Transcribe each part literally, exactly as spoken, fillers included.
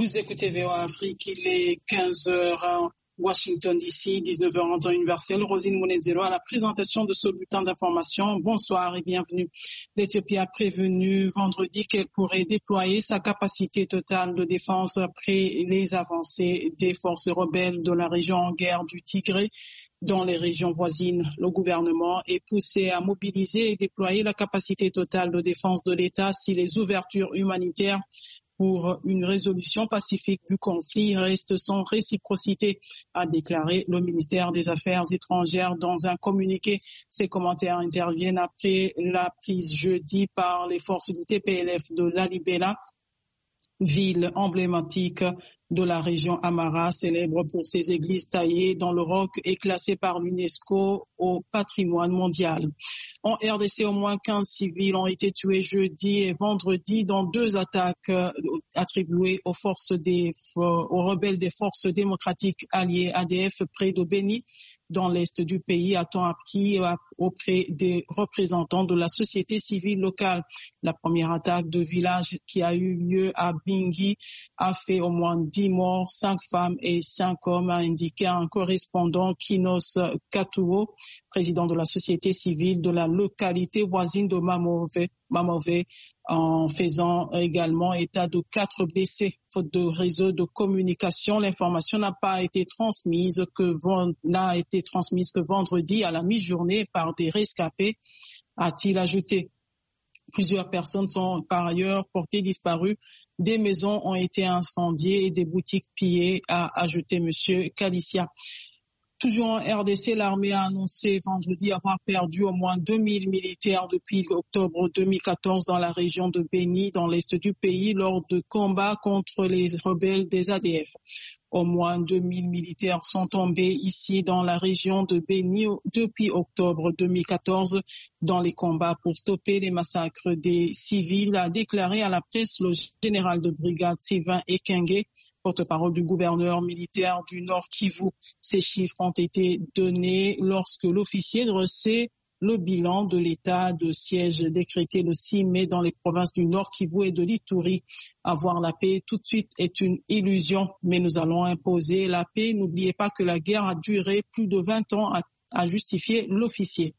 Vous écoutez V O A Afrique, il est quinze heures à Washington D C, dix-neuf heures en temps universel. Rosine Mounezero à la présentation de ce bulletin d'information. Bonsoir et bienvenue. L'Éthiopie a prévenu vendredi qu'elle pourrait déployer sa capacité totale de défense après les avancées des forces rebelles de la région en guerre du Tigré dans les régions voisines. Le gouvernement est poussé à mobiliser et déployer la capacité totale de défense de l'État si les ouvertures humanitaires pour une résolution pacifique du conflit reste sans réciprocité, a déclaré le ministère des Affaires étrangères dans un communiqué. Ces commentaires interviennent après la prise jeudi par les forces du T P L F de Lalibela, ville emblématique de la région Amara, célèbre pour ses églises taillées dans le roc et classée par l'UNESCO au patrimoine mondial. En R D C, au moins quinze civils ont été tués jeudi et vendredi dans deux attaques attribuées aux forces des, aux rebelles des forces démocratiques alliées A D F près de Beni, dans l'est du pays, a-t-on appris auprès des représentants de la société civile locale. La première attaque de village qui a eu lieu à Bingi a fait au moins dix morts, cinq femmes et cinq hommes, a indiqué un correspondant, Kinos Katuo, président de la société civile de la localité voisine de Mamove, Mamove, en faisant également état de quatre blessés. Faute de réseau de communication, l'information n'a pas été transmise que n'a été transmise que vendredi à la mi-journée par des rescapés, a-t-il ajouté. Plusieurs personnes sont par ailleurs portées disparues. Des maisons ont été incendiées et des boutiques pillées, a ajouté M. Kalissia. Toujours en R D C, l'armée a annoncé vendredi avoir perdu au moins deux mille militaires depuis octobre deux mille quatorze dans la région de Beni, dans l'est du pays, lors de combats contre les rebelles des A D F. Au moins deux mille militaires sont tombés ici dans la région de Beni depuis octobre deux mille quatorze dans les combats pour stopper les massacres des civils, a déclaré à la presse le général de brigade Sylvain Ekenge, porte-parole du gouverneur militaire du Nord Kivu. Ces chiffres ont été donnés lorsque l'officier dressait le bilan de l'état de siège décrété le six mai dans les provinces du Nord Kivu et de l'Ituri. Avoir la paix tout de suite est une illusion, mais nous allons imposer la paix. N'oubliez pas que la guerre a duré plus de vingt ans, a, a justifié l'officier.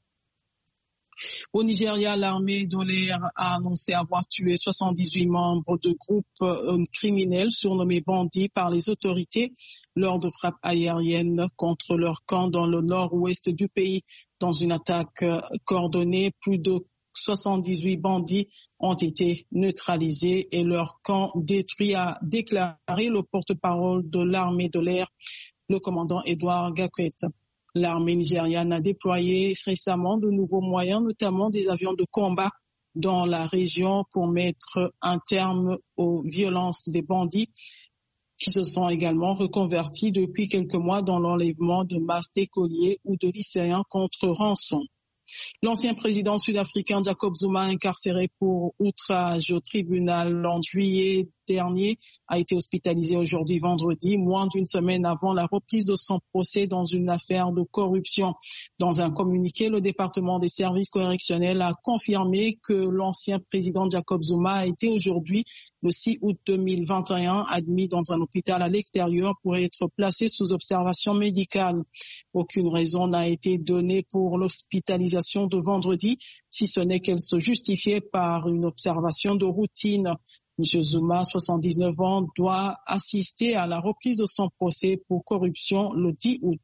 Au Nigeria, l'armée de l'air a annoncé avoir tué soixante-dix-huit membres de groupes euh, criminels surnommés bandits par les autorités lors de frappes aériennes contre leur camp dans le nord-ouest du pays. Dans une attaque euh, coordonnée, plus de soixante-dix-huit bandits ont été neutralisés et leur camp détruit, a déclaré le porte-parole de l'armée de l'air, le commandant Edouard Gakwet. L'armée nigériane a déployé récemment de nouveaux moyens, notamment des avions de combat dans la région pour mettre un terme aux violences des bandits qui se sont également reconvertis depuis quelques mois dans l'enlèvement de masses d'écoliers ou de lycéens contre rançon. L'ancien président sud-africain Jacob Zuma, incarcéré pour outrage au tribunal en juillet dernier, a été hospitalisé aujourd'hui vendredi, moins d'une semaine avant la reprise de son procès dans une affaire de corruption. Dans un communiqué, le département des services correctionnels a confirmé que l'ancien président Jacob Zuma a été aujourd'hui, le six août deux mille vingt et un, admis dans un hôpital à l'extérieur pour être placé sous observation médicale. Aucune raison n'a été donnée pour l'hospitalisation de vendredi, si ce n'est qu'elle se justifiait par une observation de routine. M. Zuma, soixante-dix-neuf ans, doit assister à la reprise de son procès pour corruption le dix août.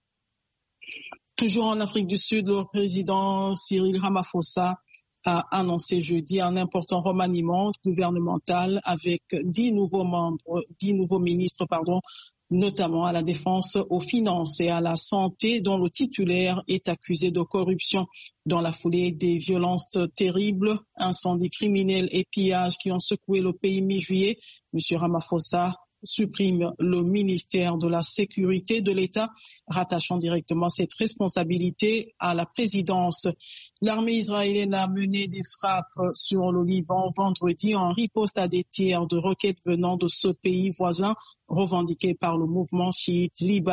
Toujours en Afrique du Sud, le président Cyril Ramaphosa a annoncé jeudi un important remaniement gouvernemental avec dix nouveaux membres, dix nouveaux ministres, pardon, notamment à la défense, aux finances et à la santé, dont le titulaire est accusé de corruption. Dans la foulée des violences terribles, incendies criminels et pillages qui ont secoué le pays mi-juillet, M. Ramaphosa supprime le ministère de la Sécurité de l'État, rattachant directement cette responsabilité à la présidence. L'armée israélienne a mené des frappes sur le Liban vendredi en riposte à des tirs de roquettes venant de ce pays voisin, revendiqué par le mouvement chiite libanais.